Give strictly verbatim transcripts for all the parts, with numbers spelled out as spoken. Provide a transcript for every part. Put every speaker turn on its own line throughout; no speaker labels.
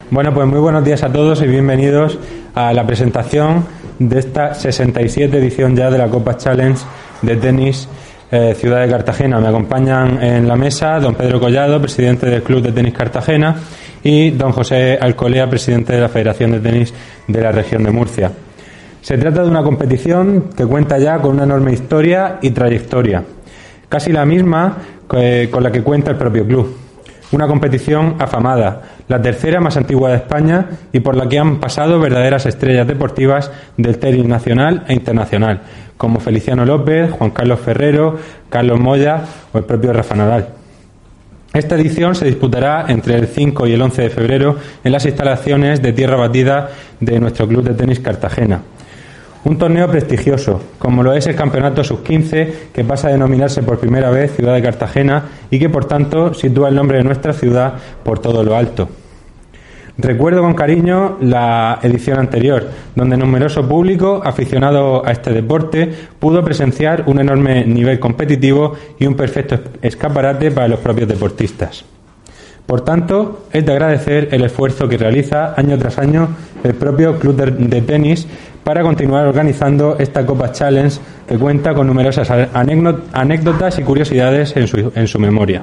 Bueno, pues muy buenos días a todos y bienvenidos a la presentación de esta sesenta y siete edición ya de la Copa Challenge de tenis eh, Ciudad de Cartagena. Me acompañan en la mesa don Pedro Collado, presidente del Club de Tenis Cartagena, y don José Alcolea, presidente de la Federación de Tenis de la región de Murcia. Se trata de una competición que cuenta ya con una enorme historia y trayectoria, casi la misma que, con la que cuenta el propio club. Una competición afamada, la tercera más antigua de España y por la que han pasado verdaderas estrellas deportivas del tenis nacional e internacional, como Feliciano López, Juan Carlos Ferrero, Carlos Moya o el propio Rafa Nadal. Esta edición se disputará entre el cinco y el once de febrero en las instalaciones de tierra batida de nuestro Club de Tenis Cartagena. Un torneo prestigioso, como lo es el Campeonato sub quince, que pasa a denominarse por primera vez Ciudad de Cartagena y que, por tanto, sitúa el nombre de nuestra ciudad por todo lo alto. Recuerdo con cariño la edición anterior, donde numeroso público aficionado a este deporte pudo presenciar un enorme nivel competitivo y un perfecto escaparate para los propios deportistas. Por tanto, es de agradecer el esfuerzo que realiza año tras año el propio Club de, de Tenis para continuar organizando esta Copa Challenge, que cuenta con numerosas anécdotas y curiosidades en su, en su memoria.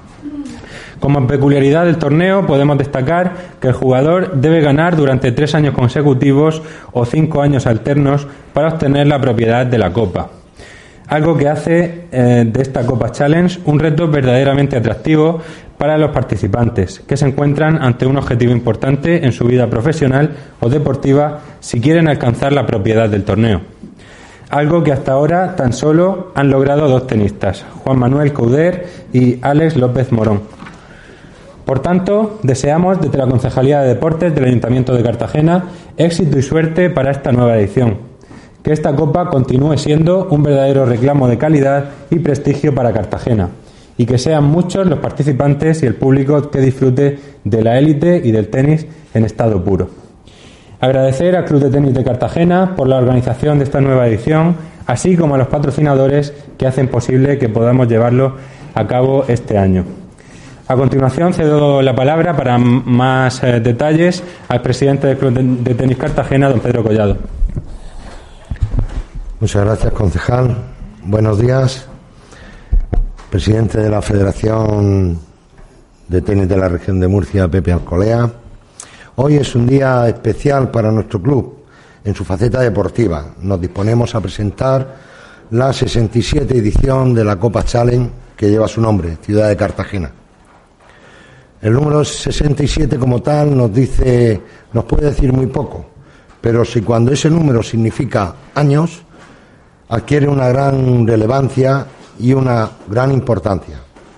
Como peculiaridad del torneo podemos destacar que el jugador debe ganar durante tres años consecutivos o cinco años alternos para obtener la propiedad de la Copa. Algo que hace eh, de esta Copa Challenge un reto verdaderamente atractivo para los participantes, que se encuentran ante un objetivo importante en su vida profesional o deportiva si quieren alcanzar la propiedad del torneo. Algo que hasta ahora tan solo han logrado dos tenistas, Juan Manuel Couder y Alex López Morón. Por tanto, deseamos desde la Concejalía de Deportes del Ayuntamiento de Cartagena éxito y suerte para esta nueva edición. Que esta Copa continúe siendo un verdadero reclamo de calidad y prestigio para Cartagena, y que sean muchos los participantes y el público que disfrute de la élite y del tenis en estado puro. Agradecer al Club de Tenis de Cartagena por la organización de esta nueva edición, así como a los patrocinadores que hacen posible que podamos llevarlo a cabo este año. A continuación cedo la palabra para más eh, detalles al presidente del Club de, de Tenis Cartagena, don Pedro Collado.
Muchas gracias, concejal. Buenos días. Presidente de la Federación de Tenis de la región de Murcia, Pepe Alcolea. Hoy es un día especial para nuestro club en su faceta deportiva. Nos disponemos a presentar la sesenta y siete edición de la Copa Challenge que lleva su nombre, Ciudad de Cartagena. El número sesenta y siete como tal nos dice, nos puede decir muy poco, pero si cuando ese número significa años, adquiere una gran relevancia y una gran importancia.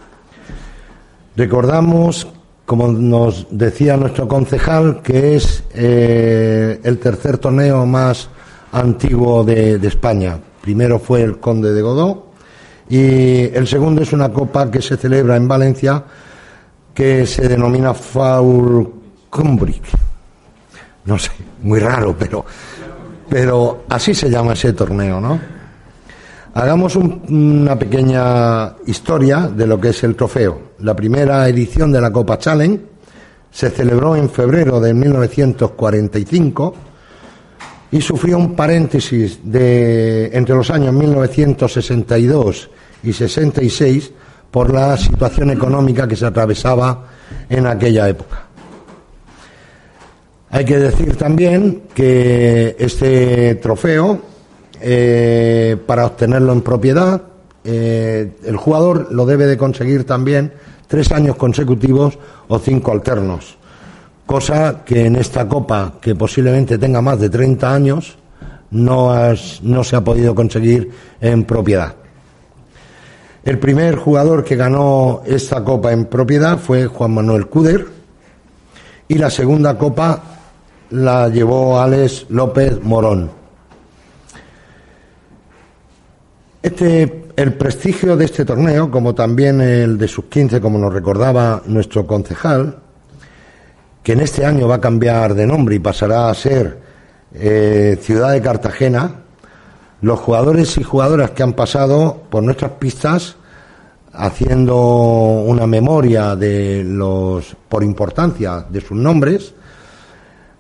Recordamos, como nos decía nuestro concejal, que es eh, el tercer torneo más antiguo de, de España. Primero fue el Conde de Godó y el segundo es una copa que se celebra en Valencia que se denomina Falconbridge. No sé, muy raro, pero, pero así se llama ese torneo, ¿no? Hagamos un, una pequeña historia de lo que es el trofeo. La primera edición de la Copa Challenge se celebró en febrero de mil novecientos cuarenta y cinco y sufrió un paréntesis de entre los años mil novecientos sesenta y dos y sesenta y seis por la situación económica que se atravesaba en aquella época. Hay que decir también que este trofeo, eh, para obtenerlo en propiedad, eh, el jugador lo debe de conseguir también tres años consecutivos o cinco alternos, cosa que en esta copa, que posiblemente tenga más de treinta años, no, has, no se ha podido conseguir en propiedad. El primer jugador que ganó esta copa en propiedad fue Juan Manuel Couder y la segunda copa la llevó Alex López Morón. Este, el prestigio de este torneo, como también el de sub quince, como nos recordaba nuestro concejal, que en este año va a cambiar de nombre y pasará a ser eh, Ciudad de Cartagena, los jugadores y jugadoras que han pasado por nuestras pistas haciendo una memoria de los, por importancia de sus nombres,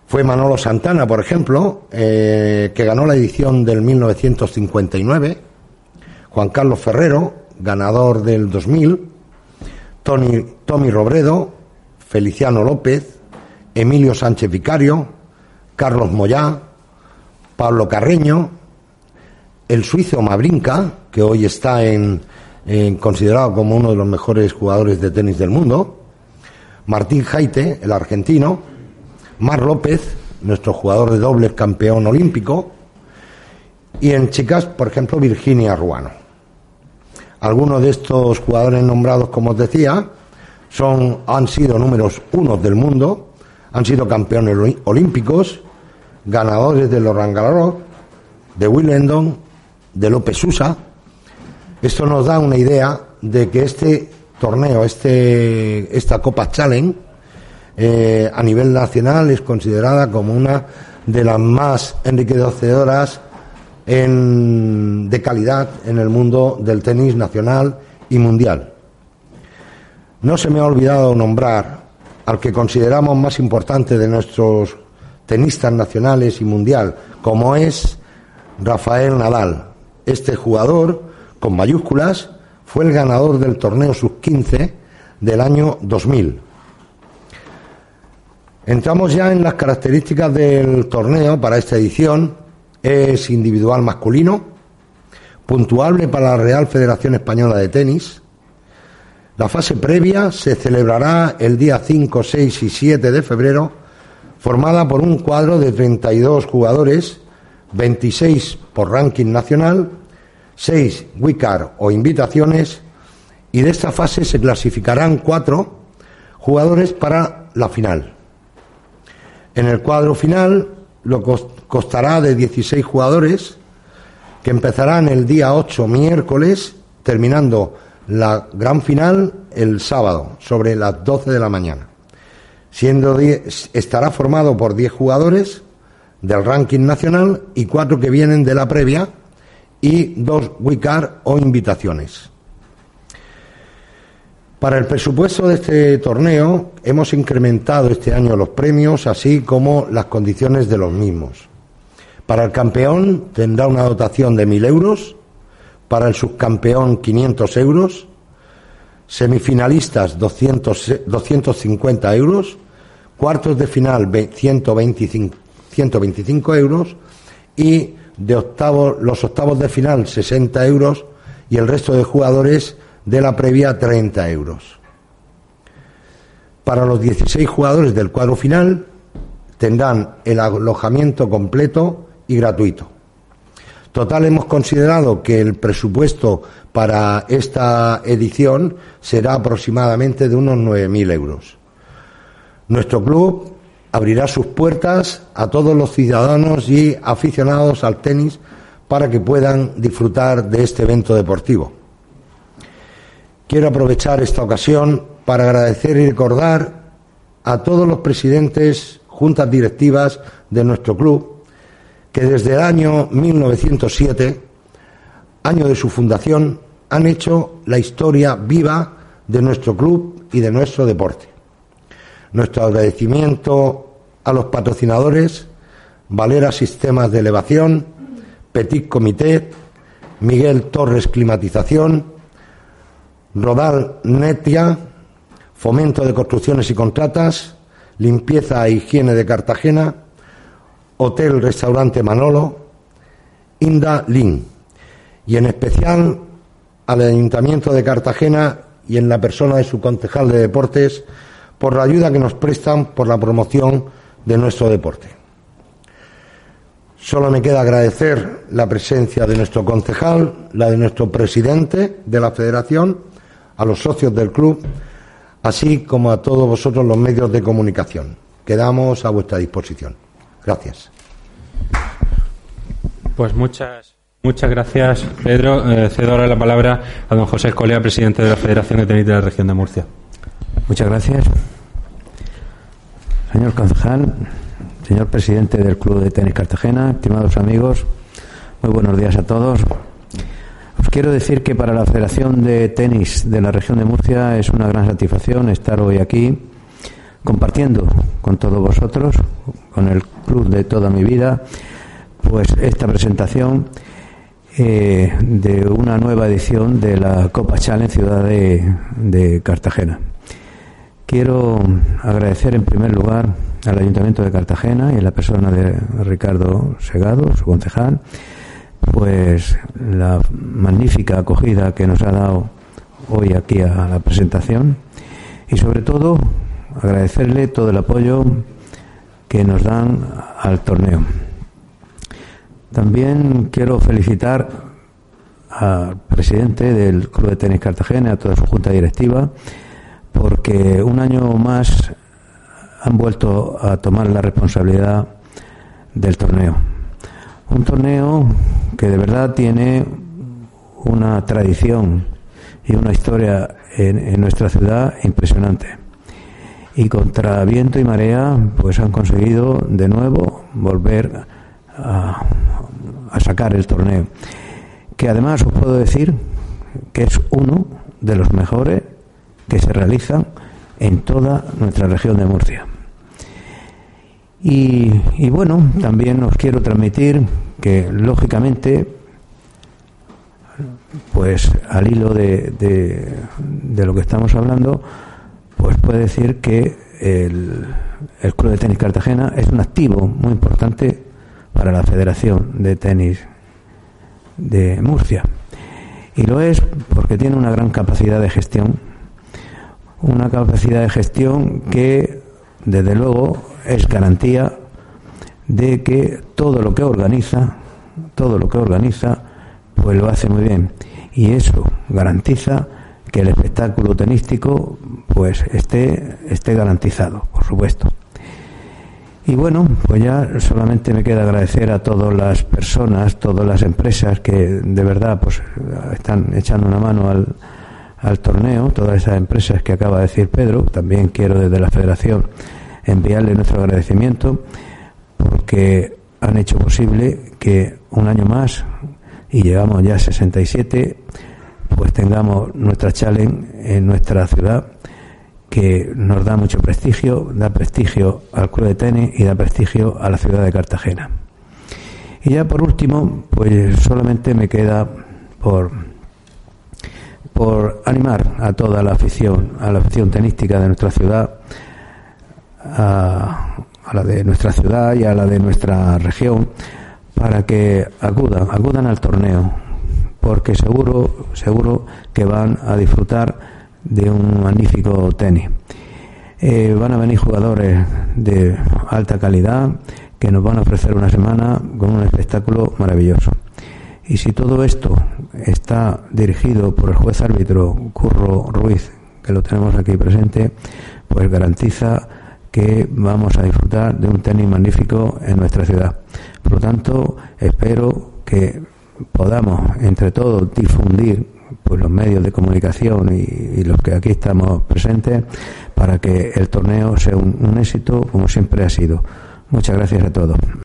Fue Manolo Santana, por ejemplo, eh, que ganó la edición del mil novecientos cincuenta y nueve, Juan Carlos Ferrero, ganador del dos mil, Tony, Tommy Robredo, Feliciano López, Emilio Sánchez Vicario, Carlos Moyá, Pablo Carreño, el suizo Mavrinka, que hoy está en, en, considerado como uno de los mejores jugadores de tenis del mundo, Martín Jaite, el argentino, Mar López, nuestro jugador de dobles campeón olímpico, y en chicas, por ejemplo, Virginia Ruano. Algunos de estos jugadores nombrados, como os decía, son, han sido números uno del mundo, han sido campeones olímpicos, ganadores de Roland Garros, de Wimbledon, de López Sousa. Esto nos da una idea de que este torneo, este, esta Copa Challenge, eh, a nivel nacional es considerada como una de las más enriquecedoras en, de calidad en el mundo del tenis nacional y mundial. No se me ha olvidado nombrar al que consideramos más importante de nuestros tenistas nacionales y mundial, como es Rafael Nadal. Este jugador, con mayúsculas, fue el ganador del torneo sub quince del año dos mil. Entramos ya en las características del torneo para esta edición. Es individual masculino, puntuable para la Real Federación Española de Tenis. La fase previa se celebrará el día cinco, seis y siete de febrero, formada por un cuadro de treinta y dos jugadores, veintiséis por ranking nacional, seis wildcard o invitaciones, y de esta fase se clasificarán cuatro jugadores para la final. En el cuadro final lo constará de dieciséis jugadores que empezarán el día ocho, miércoles, terminando la gran final el sábado sobre las doce de la mañana. Siendo diez, estará formado por diez jugadores del ranking nacional y cuatro que vienen de la previa y dos wildcard o invitaciones. Para el presupuesto de este torneo hemos incrementado este año los premios, así como las condiciones de los mismos. Para el campeón tendrá una dotación de mil euros, para el subcampeón quinientos euros, semifinalistas doscientos, doscientos cincuenta euros, cuartos de final ciento veinticinco, ciento veinticinco euros y de octavos, los octavos de final sesenta euros y el resto de jugadores de la previa treinta euros. Para los dieciséis jugadores del cuadro final tendrán el alojamiento completo y gratuito. Total, hemos considerado que el presupuesto para esta edición será aproximadamente de unos nueve mil euros. Nuestro club abrirá sus puertas a todos los ciudadanos y aficionados al tenis para que puedan disfrutar de este evento deportivo. Quiero aprovechar esta ocasión para agradecer y recordar a todos los presidentes, juntas directivas de nuestro club, que desde el año mil novecientos siete, año de su fundación, han hecho la historia viva de nuestro club y de nuestro deporte. Nuestro agradecimiento a los patrocinadores: Valera Sistemas de Elevación, Petit Comité, Miguel Torres Climatización, Rodal Netia, Fomento de Construcciones y Contratas, Limpieza e Higiene de Cartagena, Hotel Restaurante Manolo, Inda Lin, y en especial al Ayuntamiento de Cartagena y en la persona de su concejal de deportes por la ayuda que nos prestan por la promoción de nuestro deporte. Solo me queda agradecer la presencia de nuestro concejal, la de nuestro presidente de la federación, a los socios del club, así como a todos vosotros los medios de comunicación. Quedamos a vuestra disposición. Gracias.
Pues muchas muchas gracias, Pedro. Eh, cedo ahora la palabra a don José Escolea, presidente de la Federación de Tenis de la Región de Murcia.
Muchas gracias. Señor concejal, señor presidente del Club de Tenis Cartagena, estimados amigos, muy buenos días a todos. Os quiero decir que para la Federación de Tenis de la Región de Murcia es una gran satisfacción estar hoy aquí compartiendo con todos vosotros, con el club de toda mi vida, pues esta presentación eh, de una nueva edición de la Copa Challenge Ciudad de, de Cartagena. Quiero agradecer en primer lugar al Ayuntamiento de Cartagena y en la persona de Ricardo Segado, su concejal, pues la magnífica acogida que nos ha dado hoy aquí a la presentación, y sobre todo agradecerle todo el apoyo que nos dan al torneo. También quiero felicitar al presidente del Club de Tenis Cartagena, a toda su junta directiva, porque un año más han vuelto a tomar la responsabilidad del torneo. Un torneo que de verdad tiene una tradición y una historia en, en nuestra ciudad impresionante. Y contra viento y marea, pues han conseguido de nuevo volver a, a sacar el torneo. Que además os puedo decir que es uno de los mejores que se realizan en toda nuestra región de Murcia. Y, y bueno, también os quiero transmitir que lógicamente, pues al hilo de, de, de lo que estamos hablando, pues puede decir que el, el Club de Tenis Cartagena es un activo muy importante para la Federación de Tenis de Murcia. Y lo es porque tiene una gran capacidad de gestión, una capacidad de gestión que desde luego es garantía de que todo lo que organiza, todo lo que organiza, pues lo hace muy bien. Y eso garantiza que el espectáculo tenístico pues esté, esté garantizado, por supuesto. Y bueno, pues ya solamente me queda agradecer a todas las personas, todas las empresas que de verdad pues están echando una mano al, al torneo, todas esas empresas que acaba de decir Pedro. También quiero desde la Federación enviarle nuestro agradecimiento porque han hecho posible que un año más, y llevamos ya sesenta y siete, pues tengamos nuestra challenge en nuestra ciudad, que nos da mucho prestigio, da prestigio al club de tenis y da prestigio a la ciudad de Cartagena. Y ya por último, pues solamente me queda por por animar a toda la afición, a la afición tenística de nuestra ciudad, a, a la de nuestra ciudad y a la de nuestra región, para que acudan, acudan al torneo, porque seguro, seguro que van a disfrutar de un magnífico tenis. Eh, van a venir jugadores de alta calidad que nos van a ofrecer una semana con un espectáculo maravilloso. Y si todo esto está dirigido por el juez árbitro Curro Ruiz, que lo tenemos aquí presente, pues garantiza que vamos a disfrutar de un tenis magnífico en nuestra ciudad. Por lo tanto, espero que podamos entre todos difundir pues los medios de comunicación y, y los que aquí estamos presentes para que el torneo sea un, un éxito como siempre ha sido. Muchas gracias a todos.